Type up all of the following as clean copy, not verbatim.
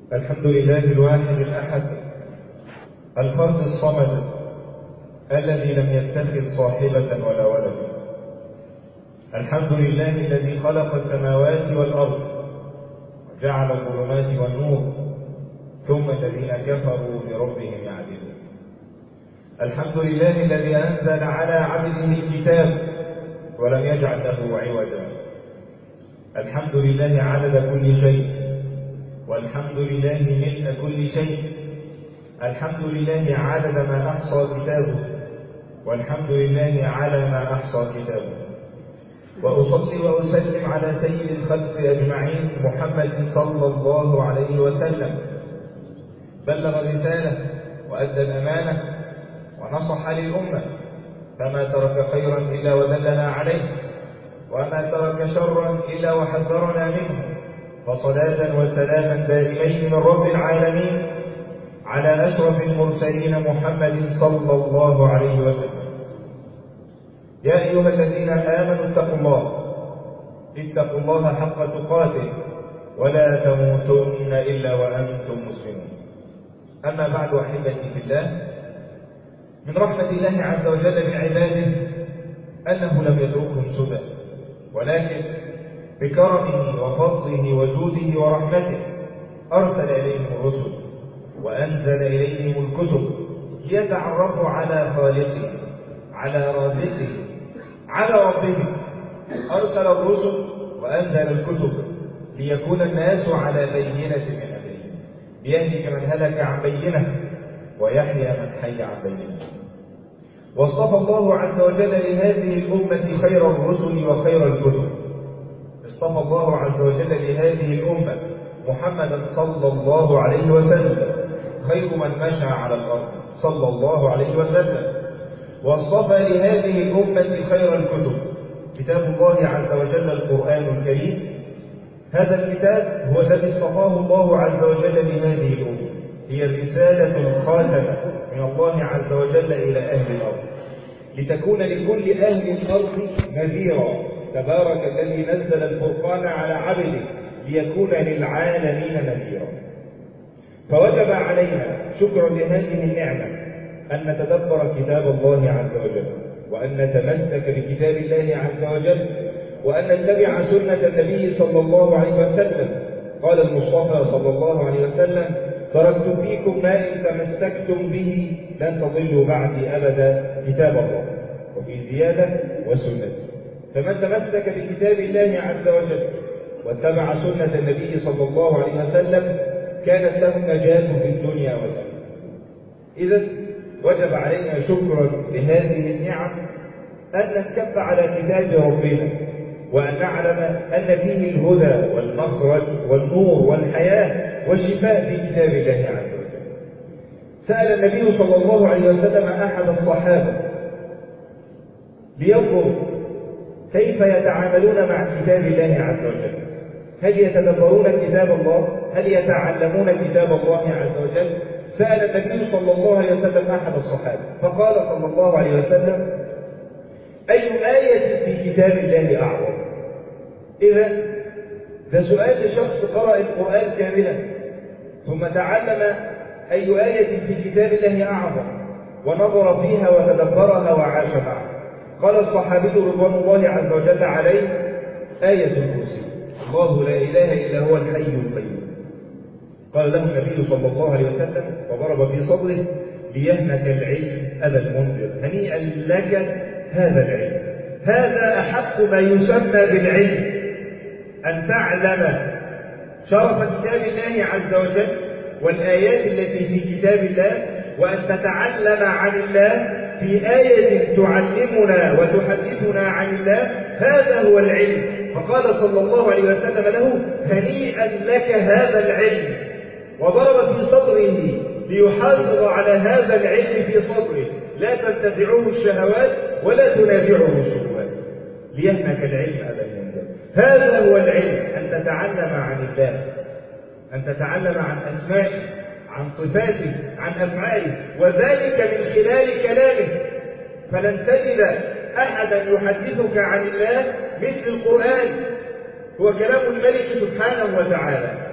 الحمد لله الواحد الأحد الفرد الصمد الذي لم يتخذ صاحبة ولا ولد. الحمد لله الذي خلق السماوات والأرض وجعل الظلمات والنور ثم الذين كفروا بربهم يعدلون. الحمد لله الذي أنزل على عبده الكتاب ولم يجعل له عوجا. الحمد لله عدد كل شيء، والحمد لله ملء كل شيء. الحمد لله عدد ما أحصى كتابه، والحمد لله على ما أحصى كتابه. وأصلي وأسلم على سيد الخلق أجمعين محمد صلى الله عليه وسلم، بلغ الرسالة وأدى الأمانة ونصح للأمة، فما ترك خيرا إلا ودلنا عليه، وما ترك شرا إلا وحذرنا منه. فصلاة وسلاما دائمين من رب العالمين على أشرف المرسلين محمد صلى الله عليه وسلم. يا أيها الذين آمنوا اتقوا الله حق تقاته ولا تموتن إلا وأنتم مسلمون. أما بعد، أحبتي في الله، من رحمة الله عز وجل بعباده أنه لم يتركهم سدى، ولكن بكرمه وفضله وجوده ورحمته أرسل إليهم الرسل وأنزل إليهم الكتب ليتعرفوا على خالقه، على رازقه، على ربه. أرسل الرسل وأنزل الكتب ليكون الناس على بينة من أمره، ليهلك من هلك عن بينة ويحيى من حي عن بينة. واصطفى الله عز وجل لهذه الأمة خير الرسل وخير الكتب. اصطفى الله عز وجل لهذه الأمة محمدا صلى الله عليه وسلم، خير من مشى على الأرض صلى الله عليه وسلم. واصطفى لهذه الأمة خير الكتب، كتاب الله عز وجل القرآن الكريم. هذا الكتاب هو الذي اصطفاه الله عز وجل لهذه الأمة، هي الرسالة الخاتمة من الله عز وجل إلى أهل الأرض، لتكون لكل أهل الأرض نذيرا. تبارك الذي نزل الفرقان على عبده ليكون للعالمين نذيرا. فوجب علينا شكرا لهذه النعمة أن نتدبر كتاب الله عز وجل، وأن نتمسك بكتاب الله عز وجل، وأن نتبع سنة النبي صلى الله عليه وسلم. قال المصطفى صلى الله عليه وسلم: تركت فيكم ما إن تمسكتم به لن تضلوا بعدي أبدا، كتاب الله. وفي زيادة: وسنتي. فمن تمسك بكتاب الله عز وجل واتبع سنة النبي صلى الله عليه وسلم كانت له النجاة في الدنيا والآخرة. إذا وجب علينا شكرا لهذه النعم أن نتكب على كتاب ربنا، وأن نعلم أن فيه الهدى والمخرج والنور والحياة والشفاء في كتاب الله عز وجل. سأل النبي صلى الله عليه وسلم أحد الصحابة لينظر كيف يتعاملون مع كتاب الله عز وجل، هل يتدبرون كتاب الله؟ هل يتعلمون كتاب الله عز وجل؟ سأل النبي صلى الله عليه وسلم أحد الصحابة فقال صلى الله عليه وسلم: أي آية في كتاب الله أعظم؟ إذا ده سؤال لشخص قرأ القرآن كاملا ثم تعلم أي آية في كتاب الله أعظم، ونظر فيها وتدبرها وعاش معها. قال الصحابي رضوان الله عز وجل عليه: آية الكرسي، الله لا إله إلا هو الحي القيوم. قال له النبي صلى الله عليه وسلم وضرب في صدره: ليهنك العلم أبا المنذر، هنيئا لك هذا العلم. هذا أحق ما يسمى بالعلم، أن تعلم شرف كتاب الله عز وجل والآيات التي في كتاب الله، وأن تتعلم عن الله في آية تعلمنا وتحدثنا عن الله. هذا هو العلم. فقال صلى الله عليه وسلم له: هنيئا لك هذا العلم، وضرب في صدره ليحافظ على هذا العلم في صدره، لا تنتزعه الشهوات ولا تنازعه الشهوات. ليهنك العلم أبا المنذر. هذا هو العلم، أن تتعلم عن الله، أن تتعلم عن أسمائه، عن صفاته، عن أفعاله، وذلك من خلال كلامه. فلن تجد أحدا يحدثك عن الله مثل القرآن، هو كلام الملك سبحانه وتعالى.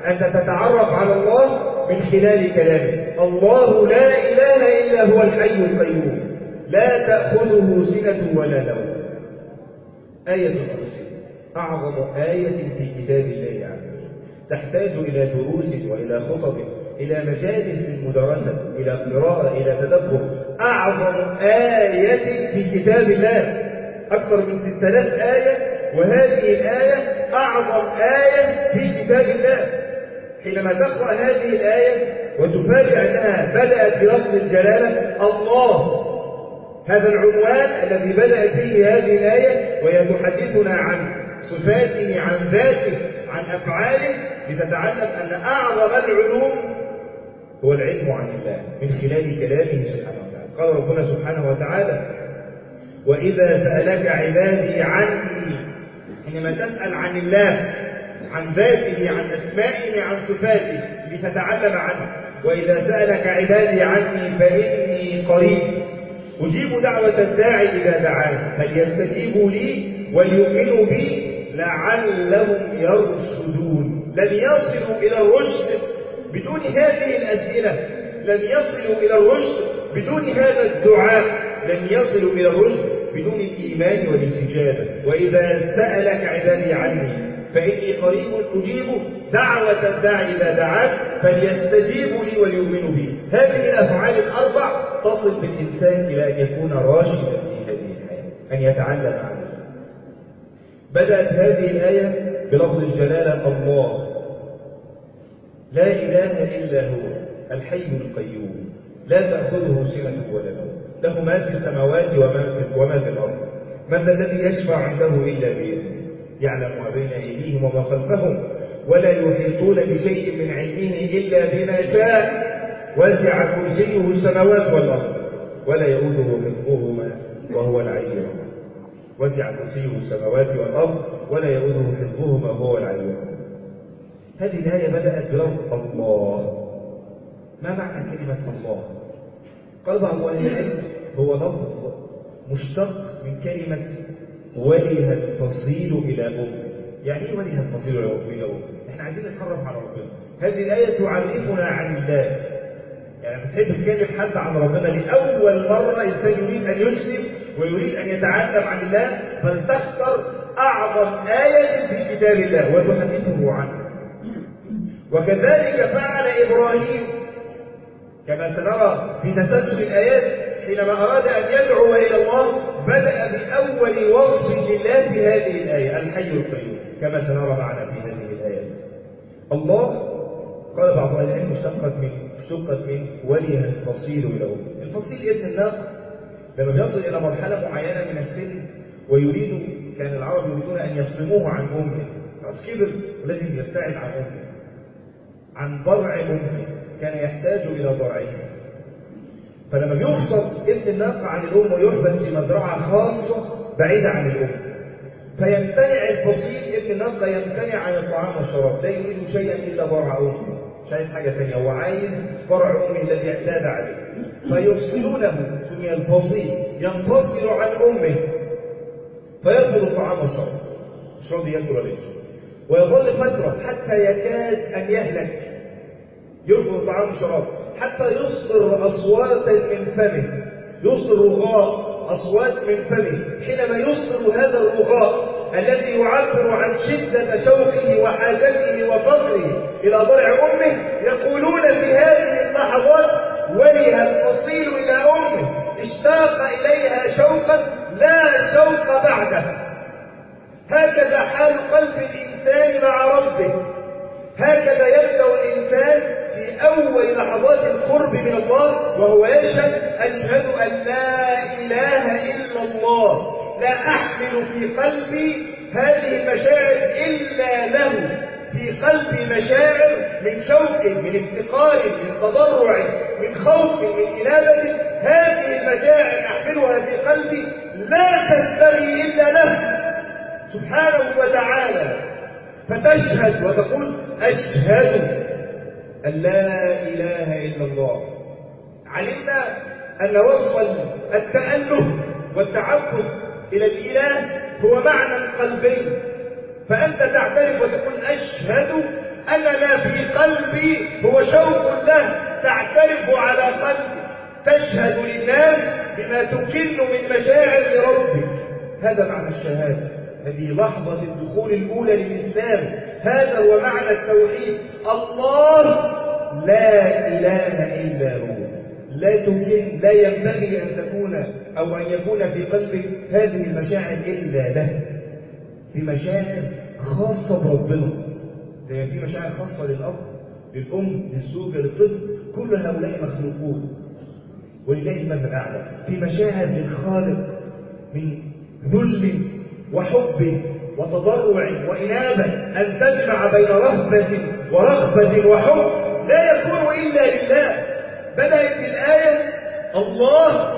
أنت تتعرف على الله من خلال كلامه. الله لا إله إلا هو الحي القيوم لا تأخذه سنة ولا نوم. آية الكرسي أعظم آية في كتاب الله عز وجل، تحتاج إلى دروس وإلى خطب، إلى مجالس مدرسة، إلى قراءة، إلى تدبر. أعظم آية في كتاب الله، أكثر من 6000 آية، وهذه الآية أعظم آية في كتاب الله. حينما تقرأ هذه الآية وتفاجأ أنها بدأت بلفظ الجلالة الله، هذا العنوان الذي بدأت به هذه الآية، وهي تحدثنا عن صفاته، عن ذاته، عن أفعاله، لتتعلم أن أعظم العلوم هو العلم عن الله من خلال كلامه سبحانه وتعالى. قال ربنا سبحانه وتعالى: وإذا سألك عبادي عني. حينما تسأل عن الله، عن ذاته، عن أسمائه، عن صفاته، لتتعلم عنه. وإذا سألك عبادي عني فإني قريب أجيب دعوة الداعي إذا دعان فليستجيبوا لي وليؤمنوا بي لعلهم يرشدون. لن يصلوا إلى الرشد بدون هذه الأسئلة، لن يصلوا إلى الرشد بدون هذا الدعاء، لن يصلوا إلى الرشد بدون الإيمان والاستجابة. وإذا سألك عبادي عني فإني قريب أجيب دعوة الداعي إذا دعان فليستجيبوا لي وليؤمنوا بي. هذه الأفعال الأربع تصل بالإنسان إلى أن يكون راشدا في هذه الحياة، أن يتعلم عنه. بدأت هذه الآية بلفظ الجلالة الله، لا إله إلا هو الحي القيوم لا تأخذه سنة ولا نوم له ما في السماوات وما في الأرض. من الذي يشفع عنده إلا بإذنه يعلم ما بين أيديهم وما خلفهم ولا يحيطون بشيء من علمه إلا بما شاء وسع كرسيه السماوات والأرض ولا يؤوده حفظهما وهو العلي العظيم. وسع كرسيه السماوات والأرض ولا يؤوده حفظهما وهو العلي العظيم. هذه الآية بدأت بلفظ الله. ما معنى كلمة الله؟ قال بعض أهل العلم هو لفظ مشتق من كلمة وله الفصيل إلى أمه. يعني إيه وله الفصيل إلى أمه؟ إحنا عايزين نتعرف على ربنا. هذه الآية تعرفنا عن الله. يعني بتحب تكلم حد عن ربنا لأول مرة إنسان يريد أن يسلم ويريد أن يتعلم عن الله، فلتختر أعظم آية في كتاب الله وتحدثه عنه. وكذلك فعل إبراهيم كما سنرى في تسلسل الآيات. حينما أراد أن يدعو إلى الله بدأ بأول وصف لله في هذه الآية الحي القيوم كما سنرى معنا في هذه الآيات. الله قال بعض أهل العلم اشتقت من وله الفصيل إلى أمه. الفصيل ابن الناقة لما بيصل إلى مرحلة معينة من السن كان العرب يريدون أن يفصموه عن أمه، خلاص كبر ولازم يبتعد عن أمه، عن ضرع أمه، كان يحتاج إلى ضرعه. فلما بيفصل ابن الناقة عن الأم ويحبس في مزرعة خاصة بعيدة عن الأم، فيمتنع الفصيل ابن الناقة يمتنع عن الطعام والشراب، لا يريد شيئا إلا ضرع أمه، مش عايز حاجة ثانية، هو عايز ضرع أمه الذي اعتاد عليه. فيفصلونه، سمي الفصيل، ينفصل عن أمه فيرفض الطعام والشراب، مش راضي ياكل ولا يشرب، ويظل فترة حتى يكاد أن يهلك، يرفض الطعام والشراب حتى يصدر أصواتا من فمه، يصدر رغاء أصوات من فمه. حينما يصدر هذا الرغاء الذي يعبر عن شدة شوقه وحاجته وفقره إلى ضرع أمه، يقولون في هذه اللحظات وله الفصيل إلى أمه، اشتاق إليها شوقا لا شوق بعده. هكذا حال قلب الإنسان مع ربه، هكذا يبدأ الإنسان في أول لحظات القرب من الله وهو يشهد أشهد أن لا إله إلا الله، لا أحمل في قلبي هذه المشاعر إلا له، في قلبي مشاعر من شوق، من افتقار، من تضرع، من خوف، من إنابة. هذه المشاعر أحملها في قلبي لا تنبغي إلا له سبحانه وتعالى، فتشهد وتقول أشهد أن لا إله إلا الله. علمنا أن وصف التأله والتعبد إلى الإله هو معنى قلبي، فأنت تعترف وتقول أشهد أن ما في قلبي هو شوق له تعترف على قلبك، تشهد للناس بما تكن من مشاعر لربك. هذا معنى الشهادة، هذه لحظة الدخول الأولى للإسلام. هذا هو معنى التوحيد. الله لا إله إلا هو. لا ينبغي أن تكون أو أن يكون في قلبك هذه المشاعر إلا له. في مشاعر خاصة بربنا، زي في مشاعر خاصة للأب، للأم، للزوجة، للطفل، كل هؤلاء مخلوقون ولله المثل الأعلى. في مشاعر للخالق من ذل وحب وتضرع وإنابة، أن تجمع بين رهبة ورغبة وحب لا يكون إلا لله. بدأت الآية الله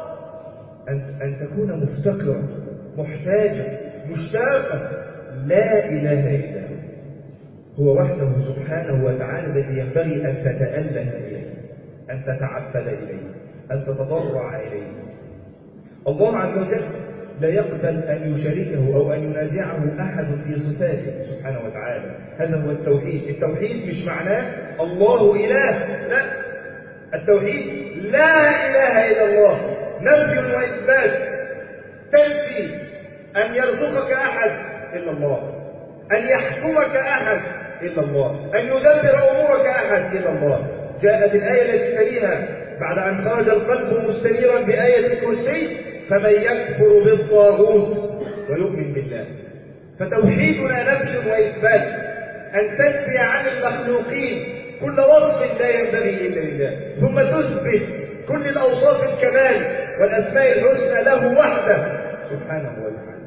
أن تكون مفتقرا محتاجا مشتاقا، لا إله إلا هو وحده سبحانه وتعالى الذي ينبغي أن تتأله إليه، أن تتعبد إليه، أن تتضرع إليه. الله عز وجل لا يقبل أن يشاركه أو أن ينازعه أحد في صفاته سبحانه وتعالى. هذا هو التوحيد. التوحيد مش معناه الله إله، لا، التوحيد لا إله إلا الله، نفي وإثبات. تنفي أن يرزقك أحد إلا الله، أن يحكمك أحد إلا الله، أن يدبر أمورك أحد إلا الله. جاءت الآية التي تليها بعد أن خرج القلب مستنيرا بآية الكرسي: فمن يكفر بالطاغوت ويؤمن بالله. فتوحيدنا نفي وإثبات، أن تنفي عن المخلوقين كل وصف لا ينبغي إلا لله، ثم تثبت كل الأوصاف الكمال والأسماء الحسنى له وحده سبحانه وتعالى.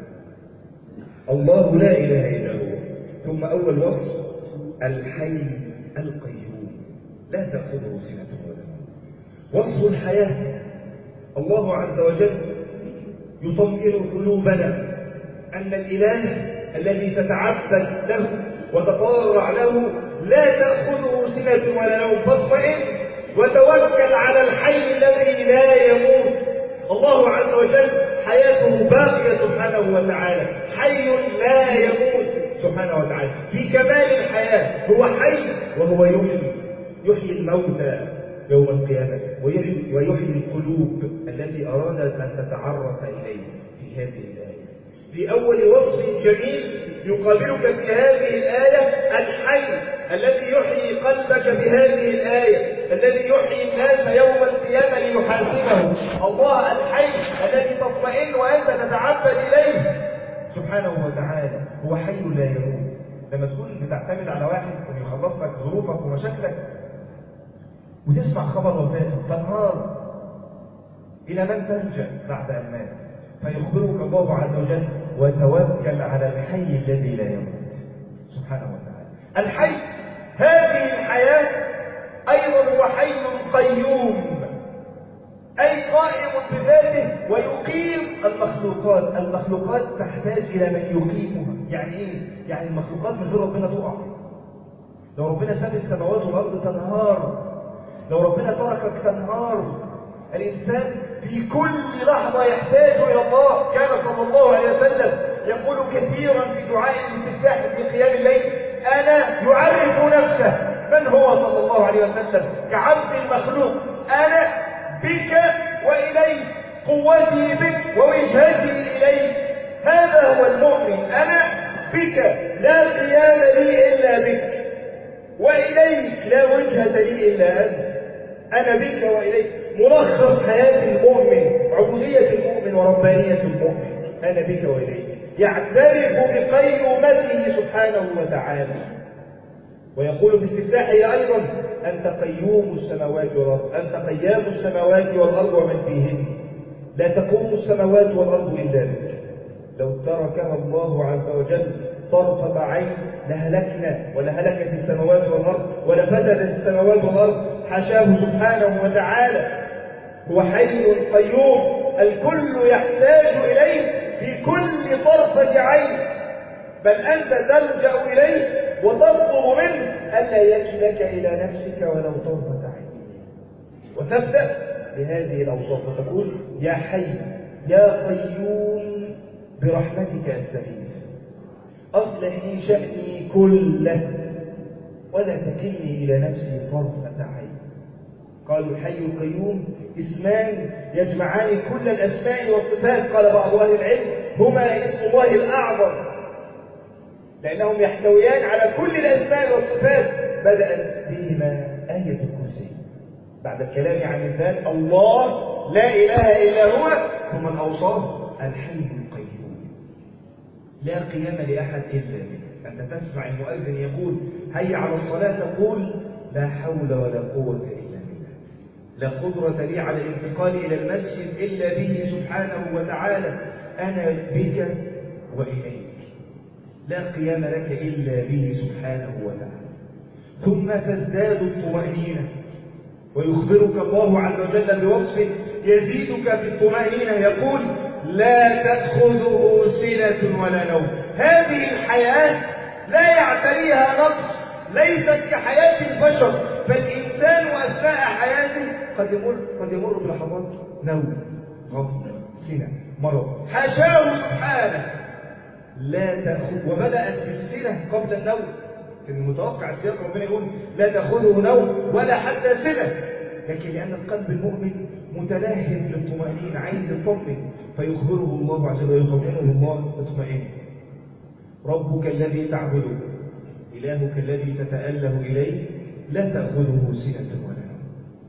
الله لا إله إلا هو. ثم أول وصف: الحي القيوم لا تأخذه سنة ولا نوم. وصف الحياة. الله عز وجل يطمئن قلوبنا أن الإله الذي تتعبد له وتضرع له لا تأخذه سنة ولا نوم، فاطمئن وتوكل على الحي الذي لا يموت. الله عز وجل حياته باقية سبحانه وتعالى، حي لا يموت سبحانه وتعالى. في كمال الحياة هو حي وهو يحيي الموتى يوم القيامة، ويحيي القلوب التي أرادت أن تتعرف إليه في هذه الآية. في أول وصف جميل يقابلك في هذه الآية: الحي الذي يحيي قلبك بهذه الآية، الذي يحيي الناس يوم القيامة ليحاسبهم. الله الحي الذي تطمئن وأنت تتعبد إليه سبحانه وتعالى، هو حي لا يموت. لما تكون بتعتمد على واحد أن يخلص لك ظروفك ومشاكلك وتسمع خبر وفاته، تنهار إلى من تلجأ بعد أن مات؟ فيخبرك الله عز وجل: وتوكل على الحي الذي لا يموت سبحانه وتعالى. الحي، هذه الحياة أيضا هو حي قيوم، أي قائم بذاته ويقيم المخلوقات. المخلوقات تحتاج إلى من يقيمها. يعني إيه؟ يعني المخلوقات من غير ربنا تقع. لو ربنا ساب السماوات والأرض تنهار، لو ربنا تركك تنهار. الإنسان في كل لحظة يحتاج إلى الله. كان صلى الله عليه وسلم يقول كثيرا في دعاء الاستفتاح في قيام الليل: أنا يعرف نفسه من هو صلى الله عليه وسلم كعبد المخلوق: أنا بك وإليك، قوتي بك ووجهتي إليك. هذا هو المؤمن: أنا بك لا قيام لي إلا بك، وإليك لا وجهة لي إلا أنت. أنا بك وإليك، ملخص حياة المؤمن، عبودية المؤمن وربانية المؤمن. أنا بك وإليك، يعترف بقيومته سبحانه وتعالى. ويقول في استفتاحه أيضا: أنت قيوم السماوات والأرض، أنت قيام السماوات والأرض ومن فيهن، لا تقوم السماوات والأرض إلا بك. لو تركها الله عز وجل طرفة عين لهلكنا ولهلكت السماوات والأرض ولفسدت السماوات والأرض. حاشاه سبحانه وتعالى. هو حي قيوم، الكل يحتاج إليه في كل طرفة عين، بل أنت تلجأ إليه وتطلب منه ألا يكلك إلى نفسك ولو طرفة عين. وتبدأ بهذه الأوصاف وتقول: يا حي يا قيوم برحمتك أستغيث، أصلح لي شأني كله ولا تكلني إلى نفسي طرفة عين. قالوا الحي القيوم اسمان يجمعان كل الأسماء والصفات. قال بعض أهل العلم هما اسم الله الأعظم، لأنهم يحتويان على كل الأسماء والصفات. بدأت بهما آية الكرسي بعد الكلام عن الذات، الله لا إله إلا هو، ثم الأوصاف الحي القيوم لا قيام لأحد إلا به. أنت تسمع المؤذن يقول هيا على الصلاة، تقول لا حول ولا قوة إلا بالله، لا قدرة لي على الانتقال إلى المسجد إلا به سبحانه وتعالى، أنا بك وإليك، لا قيام لك إلا به سبحانه وتعالى. ثم تزداد الطمأنينة، ويخبرك الله عز وجل بوصفه يزيدك في الطمأنينة، يقول لا تأخذه سنة ولا نوم. هذه الحياة لا يعتريها نقص، ليست كحياة البشر، فالإنسان أثناء حياته قد يمر بلحظات نوم، غفلة، سنة، مرض، حاشاه سبحانه لا تأخذ. وبدأت بالسنة قبل النوم، كان المتوقع السياق ربنا يقول لا تأخذه نوم ولا حتى سنة، لكن لأن القلب المؤمن متلهف للطمأنينة، عايز يطمئن، فيخبره الله عز وجل ويطمئنه الله اطمئن. ربك الذي تعبده، إلهك الذي تتأله إليه، لا تأخذه سنة ولا نوم.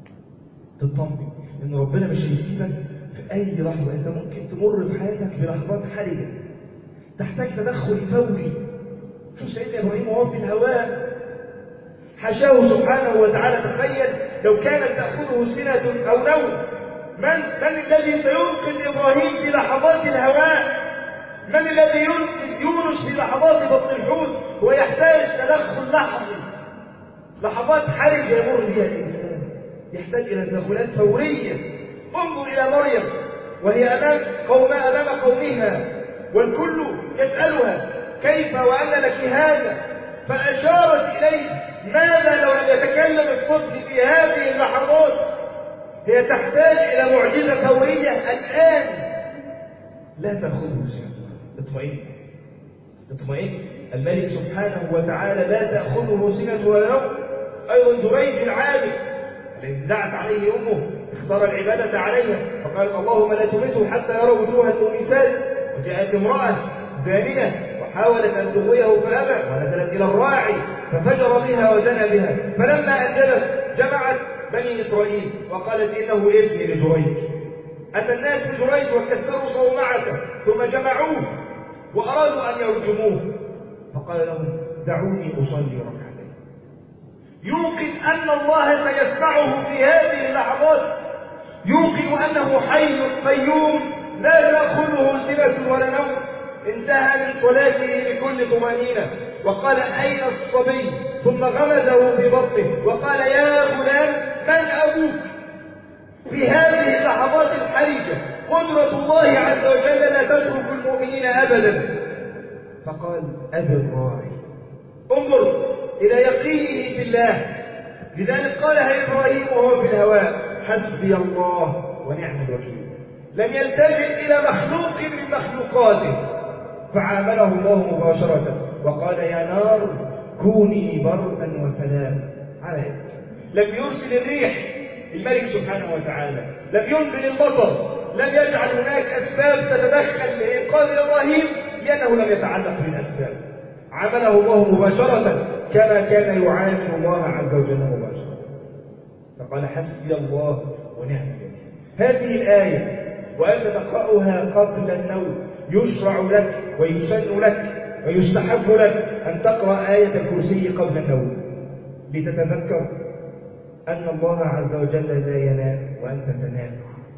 تطمئن إن ربنا مش هيسيبك في أي لحظة. أنت ممكن تمر بحياتك بلحظات حرجة تحتاج تدخل فوري. شوف سيدنا إبراهيم وهو في الهواء، حشاه سبحانه وتعالى. تخيل لو كانت تأخذه سنة أو نوم، من الذي سينقذ إبراهيم في لحظات الهواء؟ من الذي ينقذ يونس في لحظات بطن الحوت؟ هو يحتاج تدخل لحظي، لحظات حرجة يمر بها الإنسان، يحتاج إلى تدخلات فورية. انظر إلى مريم وهي أمام قومها، والكل يسألها كيف وأن لك هذا، فأشارت إليه. ماذا لو لم يتكلم الطفل في هذه اللحظات؟ هي تحتاج إلى معجزة فورية الآن. لا تأخذه سنة، اطمئن. الملك سبحانه وتعالى لا تأخذه سنة ولا نوم. أيضا جريج العابد الذي دعت عليه أمه اختار العبادة عليها، فقالت اللهم لا تمته حتى يرى وجوه المومسات. وجاءت امرأة زانية وحاولت أن تغويه فأبى، ونزلت إلى الراعي ففجر بها وزنى بها. فلما أنجبت جمعت بني إسرائيل وقالت إنه ابني لجريج. أتى الناس بجريج وكسروا صومعته ثم جمعوه وأرادوا أن يرجموه، فقال لهم دعوني أصلي ركعتين. يوقن أن الله سيسمعه في هذه اللحظات، يوقن أنه حي قيوم لا تأخذه سنة ولا نوم. انتهى من صلاته بكل طمأنينة وقال أين الصبي؟ ثم غمزه في بطنه وقال يا غلام من أبوك؟ في هذه اللحظات الحرجة قدرة الله عز وجل لا تترك المؤمنين أبدا. فقال أبي الراعي. انظر إلى يقينه بالله. لذلك قالها إبراهيم وهو في الهواء حسبي الله ونعم الوكيل. لم يلتجئ إلى مخلوق من مخلوقاته، فعامله الله مباشرة وقال يا نار كوني بردا وسلام على يدك. لم يرسل الريح، الملك سبحانه وتعالى لم ينزل المطر، لم يجعل هناك أسباب تتدخل لإنقاذ إبراهيم لأنه لم يتعلق بالأسباب. عمله الله مباشرة كما كان يعامل الله عز وجل مباشرة. فقال حسبي الله ونعم الوكيل. هذه الآية وأنت تقرأها قبل النوم يشرع لك ويسن لك ويستحب لك أن تقرأ آية الكرسي قبل النوم لتتذكر أن الله عز وجل لا ينام وأنت تنام.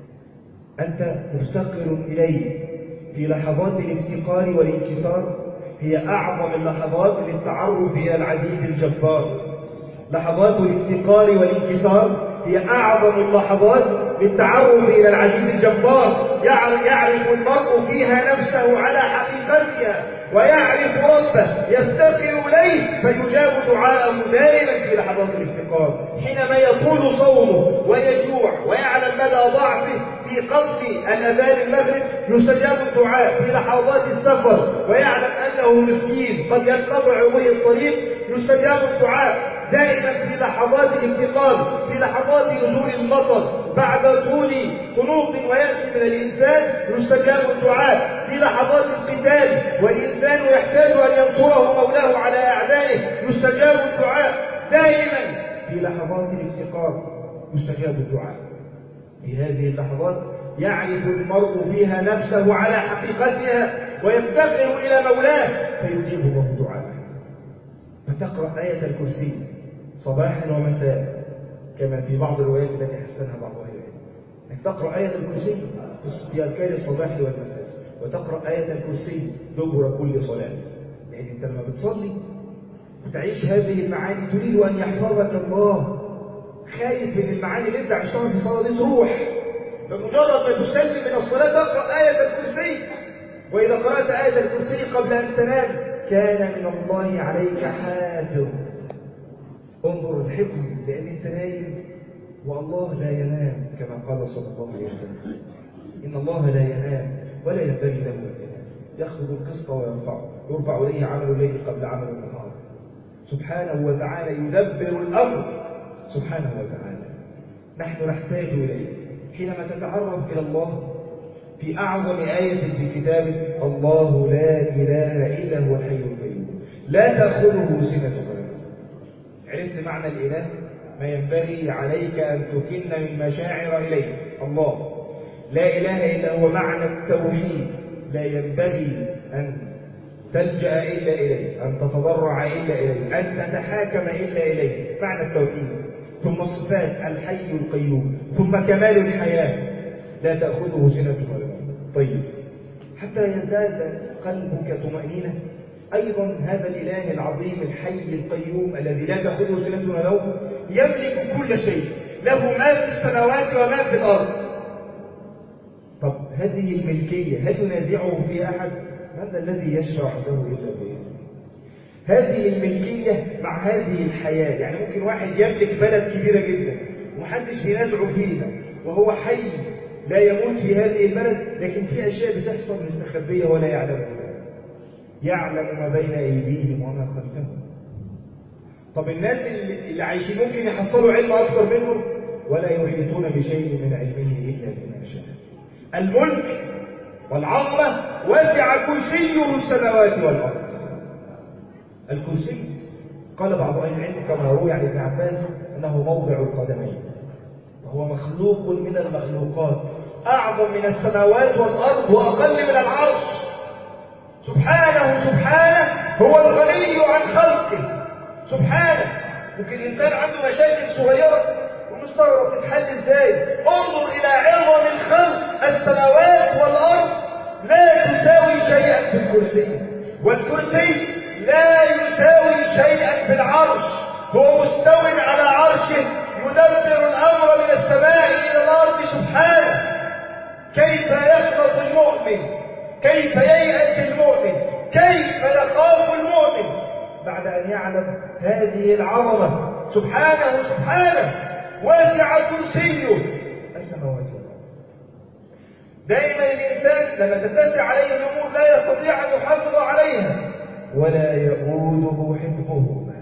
أنت مفتقر إليه في لحظات الافتقار والانكسار، هي أعظم اللحظات للتعرف إلى العزيز الجبار. لحظات الافتقار والانكسار هي أعظم اللحظات للتعرف إلى العزيز الجبار. يعرف المرء فيها نفسه على حقيقتها ويعرف ربه، يفتقر إليه فيجاب دعاءه دائما في لحظات الافتقار. حينما يطول صومه ويجوع ويعلم مدى ضعفه في قبل الأذان المغرب يستجاب الدعاء. في لحظات السفر ويعلم أنه مسكين قد ينقطع به الطريق يستجاب الدعاء. دائما في لحظات الافتقار، في لحظات نزول المطر بعد طول قنوط ويأس من الإنسان يستجاب الدعاء، في لحظات القتال والإنسان يحتاج أن ينصره مولاه على أعدائه يستجاب الدعاء، دائما في لحظات الافتقار يستجاب الدعاء. في هذه اللحظات يعرف المرء فيها نفسه على حقيقتها ويفتقر إلى مولاه فيجيب الله دعاءه. فتقرأ آية الكرسي صباحا ومساء كما في بعض الروايات التي حسنها بعض أهل العلم، أنك تقرأ آية الكرسي في أذكار الصباح والمساء، وتقرأ آية الكرسي دبر كل صلاة. يعني أنت لما بتصلي وتعيش هذه المعاني تريد أن يحفظك الله، خايف من المعاني اللي أنت عشتها في الصلاة دي تروح، فمجرد ما تسلم من الصلاة تقرأ آية الكرسي، وإذا قرأت آية الكرسي قبل أن تنام كان من الله عليك حافظ. انظر الحفظ، لأن أنت نايم والله لا ينام كما قال صلى الله عليه وسلم، إن الله لا ينام ولا ينبغي له أن ينام، يخفض القسط ويرفعه، يرفع إليه عمل الليل قبل عمل النهار، سبحانه وتعالى يدبر الأمر سبحانه وتعالى. نحن نحتاج إليه حينما تتعرف إلى الله في أعظم آية في كتابه: الله لا إله إلا هو الحي القيوم لا تأخذه سنة ولا نوم. عرفت معنى الإله؟ ما ينبغي عليك أن تكن من مشاعر إليه. الله لا إله إلا هو معنى التوحيد، لا ينبغي أن تلجأ إلا إليه، أن تتضرع إلا إليه، أن تتحاكم إلا إليه، معنى التوحيد. ثم الصفات: الحي القيوم، ثم كمال الحياة لا تأخذه سنة ولا نوم. طيب، حتى يزداد قلبك طمأنينة، أيضا هذا الإله العظيم الحي القيوم الذي لا تأخذه سنة ولا نوم يملك كل شيء، له ما في السماوات وما في الأرض. طب هذه الملكية هل ينازعه فيها أحد؟ من الذي يشرع عنده إلا بإذنه؟ هذه الملكية مع هذه الحياة، يعني ممكن واحد يملك بلد كبيرة جدا ومحدش بينازعه فيها وهو حي لا يموت في هذه البلد، لكن في أشياء بتحصل مستخبية ولا يعلمها، يعلم ما بين أيديهم وما خلفهم. طب الناس اللي عايشين ممكن يحصلوا علم أكثر منه ولا يحيطون بشيء من علمه إلا بما شاء. الملك والعظمة وسع كرسيه السماوات والأرض. الكرسي قال بعض أهل العلم كما روي عن ابن عباس أنه موضع القدمين، وهو مخلوق من المخلوقات، أعظم من السماوات والأرض وأقل من العرش. سبحانه هو الغني عن خلقه سبحانه. ممكن الإنسان عنده مشاكل صغيرة ومستغرب تتحل إزاي. انظر إلى عظم الخلق، السماوات والأرض لا تساوي شيئا في الكرسي، والكرسي لا يساوي شيئا في العرش. هو مستو على عرشه يدبر الأمر من السماء إلى الأرض سبحانه. كيف يخلص المؤمن، كيف ييأس المؤمن، كيف يخاف المؤمن بعد أن يعلم هذه العظمة سبحانه واسع كرسيه السماوات والأرض. دائما الإنسان لما تتسع عليه الأمور لا يستطيع أن يحافظ عليها ولا يؤوده حفظهما.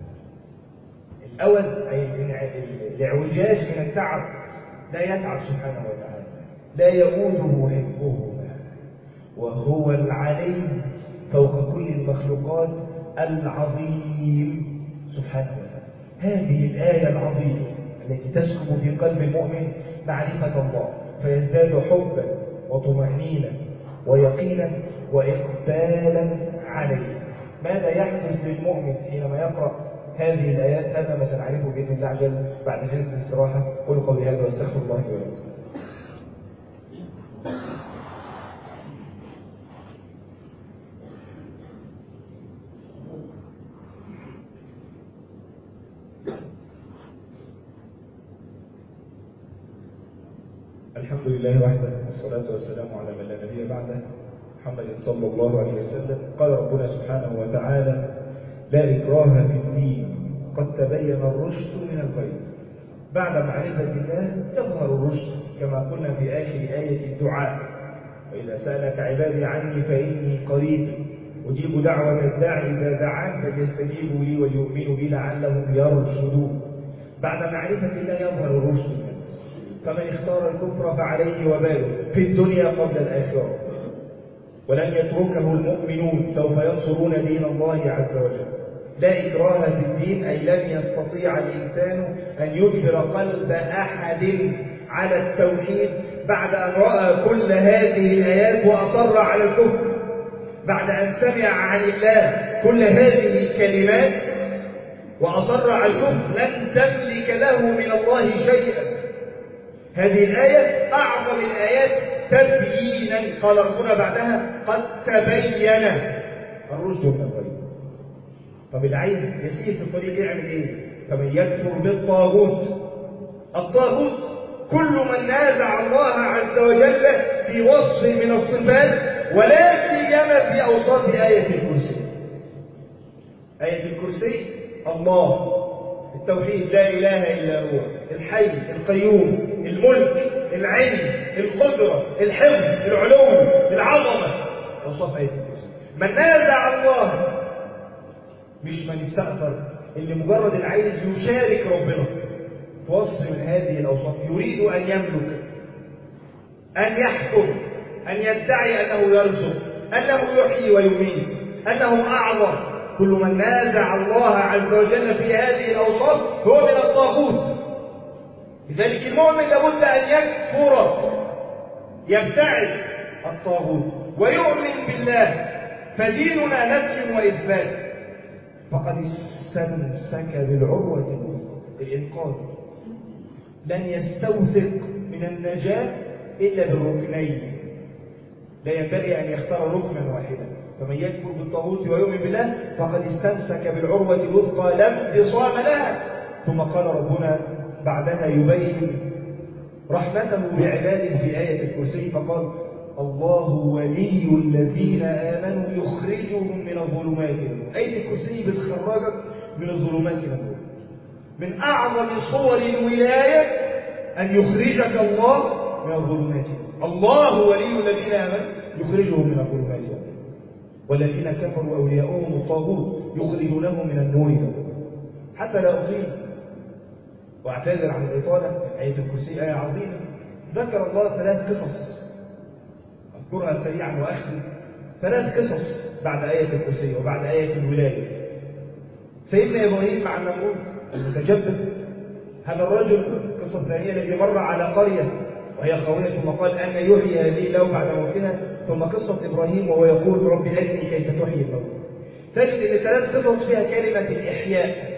الأول أي الاعوجاج من التعب، لا يتعب سبحانه وتعالى، لا يؤوده حفظهما، وهو العلي فوق كل المخلوقات العظيم سبحانه وتعالى. هذه الآية العظيمة التي تسكب في قلب المؤمن معرفة الله فيزداد حبا وطمأنينة ويقينا وإقبالا عليه. ماذا يحدث للمؤمن حينما يقرأ هذه الآيات؟ هذا ما سنعرفه بإذن الله عجل بعد جلسة الاستراحة. قولوا قولي هذا واستغفر الله لي ولكم. الحمد لله وحده والصلاة والسلام على من لا نبي بعده محمد صلى الله عليه وسلم. قال ربنا سبحانه وتعالى: لا إكراه في الدين قد تبين الرشد من الغي. بعد معرفة الله يظهر الرشد كما قلنا في آخر آية الدعاء: وإذا سألك عبادي عني فإني قريب أجيب دعوة الداعي إذا دعان فليستجيبوا لي وليؤمنوا بي لعلهم يرشدون. بعد معرفة الله يظهر الرشد، فمن اختار الكفر فعليه وباله في الدنيا قبل الآخرة، ولن يتركه المؤمنون سوف ينصرون دين الله عز وجل. لا إكراه في الدين، أي لن يستطيع الإنسان أن يجبر قلب أحد على التوحيد بعد أن رأى كل هذه الآيات وأصر على الكفر، بعد أن سمع عن الله كل هذه الكلمات وأصر على الكفر لن تملك له من الله شيئا. هذه الآية أعظم الآيات تبيينا، قال ربنا بعدها قد تبين الرشد من الغي. طب اللي عايز يسير في الطريق يعمل ايه؟ فمن يكفر بالطاغوت. الطاغوت كل من نازع الله عز وجل في وصف من الصفات، ولا سيما في اوصاف آية الكرسي. آية الكرسي الله، التوحيد، لا إله إلا هو، الحي القيوم، الملك، العلم، القدرة، الحفظ، العلو، العظمة، أوصاف آية الكرسي. من نازع الله، مش من استأثر، اللي مجرد العايز يشارك ربنا في وصف من هذه الأوصاف، يريد أن يملك، أن يحكم، أن يدعي أنه يرزق، أنه يحيي ويميت، أنه أعظم. كل من نازع الله عز وجل في هذه الأوصاف هو من الطاغوت. لذلك المؤمن لابد أن يكفر، يبتعد الطاغوت ويؤمن بالله، فديننا نفي وإثبات. فقد استمسك بالعروة الوثقى، الإنقاذ. لن يستوثق من النجاة إلا بالركنين، لا ينبغي أن يختار ركنا واحدا. فمن يكفر بالطاغوت ويؤمن بالله فقد استمسك بالعروة الوثقى لا انفصام لها. ثم قال ربنا بعدها يبين رحمته بعباده في آية الكرسي، فقال الله ولي الذين آمنوا يخرجهم من الظلمات إلى النور. آية الكرسي بتخرجك من الظلمات إلى النور. من أعظم صور الولاية أن يخرجك الله من الظلمات. الله ولي الذين آمنوا يخرجهم من الظلمات إلى النور، والذين كفروا أولياؤهم الطاغوت يخرجونهم من النور إلى النور. حتى لا أطيل واعتذر عن الإطالة، آية الكرسي آية عظيمة. ذكر الله 3 قصص أذكرها سريعا وأختم. 3 قصص بعد آية الكرسي وبعد آية الولاية. سيدنا إبراهيم مع النمرود المتجبر، هذا الرجل، القصة الثانية الذي مر على قرية وهي خاوية ثم قال أن يحيي هذه الله بعد موتها، ثم قصة إبراهيم وهو يقول رب أرني كيف تحيي الموتى. تجد أن 3 قصص فيها كلمة الإحياء.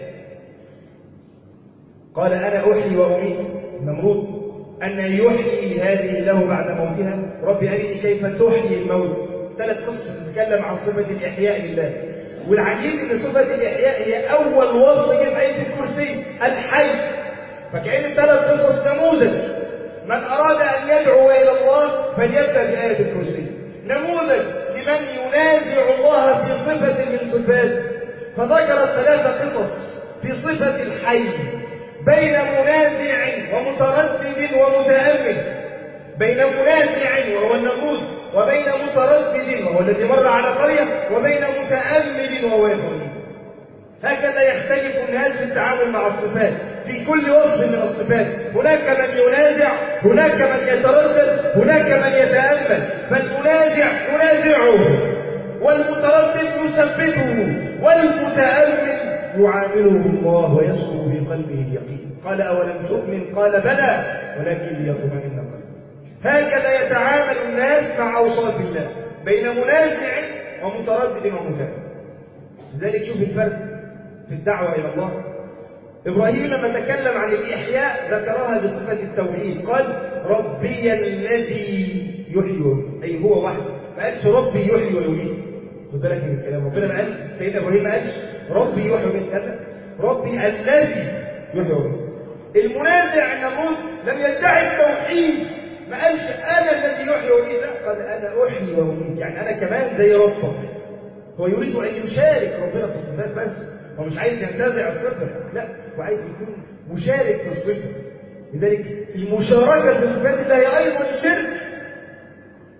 قال أنا أحيي وأميت النمرود، أن يحيي هذه الله بعد موتها، رب أرني كيف تحيي الموت. 3 قصص تتكلم عن صفة الإحياء لله. والعجيب أن صفة الإحياء هي أول وصف في آية الكرسي، الحي. فكأن 3 قصص نموذج، من أراد أن يدعو إلى الله فليبدأ بآية الكرسي. نموذج لمن ينازع الله في صفة من صفاته. فذكرت 3 قصص في صفة الحي بين منازع ومتردد ومتأمل، بين منازع وهو النمرود، وبين متردد وهو الذي مر على قرية، وبين متأمل وهو إبراهيم. هكذا يختلف الناس في التعامل مع الصفات في كل وصف من الصفات. هناك من ينازع، هناك من يتردد، هناك من يتأمل. فالمنازع ينازعه، والمتردد يثبته، والمتأمل يعامله الله ويسكن في قلبه اليقين. قال أولم تؤمن؟ قال بلى ولكن ليطمئن قلبي. هكذا يتعامل الناس مع أوصاف الله، بين منازع ومتردد ومتأمل. لذلك شوف الفرق في الدعوة إلى الله. إبراهيم لما تكلم عن الإحياء ذكرها بصفة التوحيد، قال ربي الذي يحيي، أي هو وحده. ما قالش ربي يحيي ويميت. خد بالك من الكلام، ربنا ما قالش، سيدنا إبراهيم ما قالش ربي يحيي ويميت، قال ربي الذي يحيي ويميت. المنازع النمرود لم يدعي التوحيد، ما قالش أنا الذي يحيي ويميت، لا، قال أنا أحيي وأميت، يعني أنا كمان زي ربك. هو يريد أن يشارك ربنا في الصفات بس، هو مش عايز ينتزع الصفة، لا، هو عايز يكون مشارك في الصفة. لذلك المشاركة في صفات الله أيضا شرك.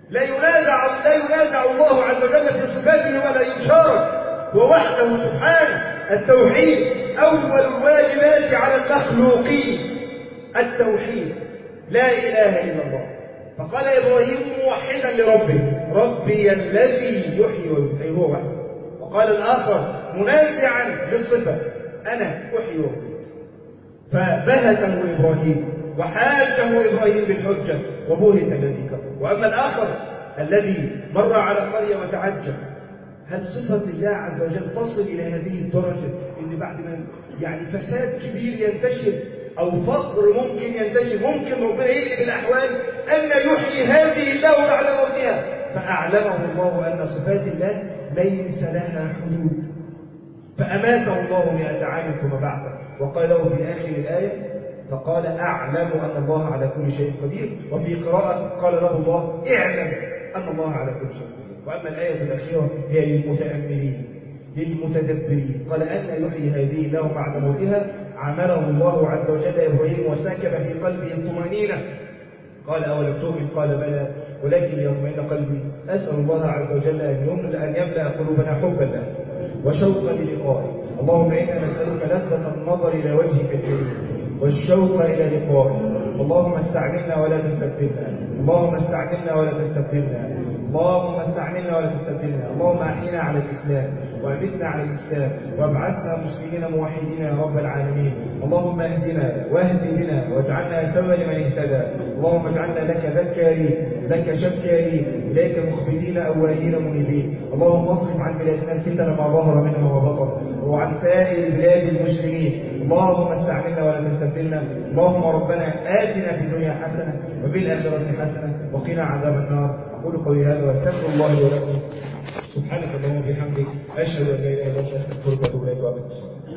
لا ينازع الله عز وجل في صفاته ولا يشارك، ووحده سبحانه. التوحيد أول الواجبات على المخلوقين، التوحيد، لا إله إلا الله. فقال إبراهيم موحدا لربه: ربي الذي يحيي ويميت، أي هو وحده. وقال الآخر منازعا للصفة: أنا أحيي وأميت. فبهته إبراهيم وحاجه إبراهيم بالحجة وبهت الذي كفر. وأما الآخر الذي مر على قرية وتعجب: هل صفة الله عز وجل تصل إلى هذه الدرجة إن بعد ما يعني فساد كبير ينتشر أو فقر ممكن ينتشر، ممكن ربنا يقلب الأحوال أن يحيي هذه الله بعد موتها؟ فأعلمه الله أن صفات الله ليس لها حدود، فأماته الله 100 عام ثم بعثه. وقال له في آخر الآية: فقال أعلم أن الله على كل شيء قدير. وفي قراءة قال له الله: اعلم أن الله على كل شيء قدير. وأما الآية الأخيرة هي للمتأملين للمتدبرين. قال: أن يحيي هذه الله بعد موتها؟ عمله الله عز وجل إبراهيم وسكب في قلبه الطمأنينة. قال: أولم تؤمن؟ قال: بلى ولكن ليطمئن قلبي. أسأل الله عز وجل أن يملأ قلوبنا حبا له وشوقا للقائه. اللهم إنا نسألك لذة النظر إلى وجهك الكريم والشوق إلى لقائك. اللهم استعملنا ولا تستبدلنا، اللهم استعملنا ولا تستبدلنا، اللهم استعملنا ولا تستبدلنا. اللهم أحينا على الإسلام وأمتنا على الإسلام وابعثنا مسلمين موحدين يا رب العالمين. اللهم اهدنا واهد بنا واجعلنا سوى لمن اهتدى. اللهم اجعلنا لك ذكارين لك شكارين إليك مخبتين أواهين منيبين. اللهم اصرف عن بلادنا الفتن ما ظهر منها وبطن وعن سائر بلاد المسلمين. اللهم استعملنا ولا تستبدلنا. اللهم ربنا آتنا في الدنيا حسنة وفي الآخرة حسنة وقنا عذاب النار. أقول قولي هذا واستغفر الله ولكم. سبحانك اللهم وبحمدك أشهد أن لا إله إلا أنت أستغفرك وأتوب إليك وأتوب.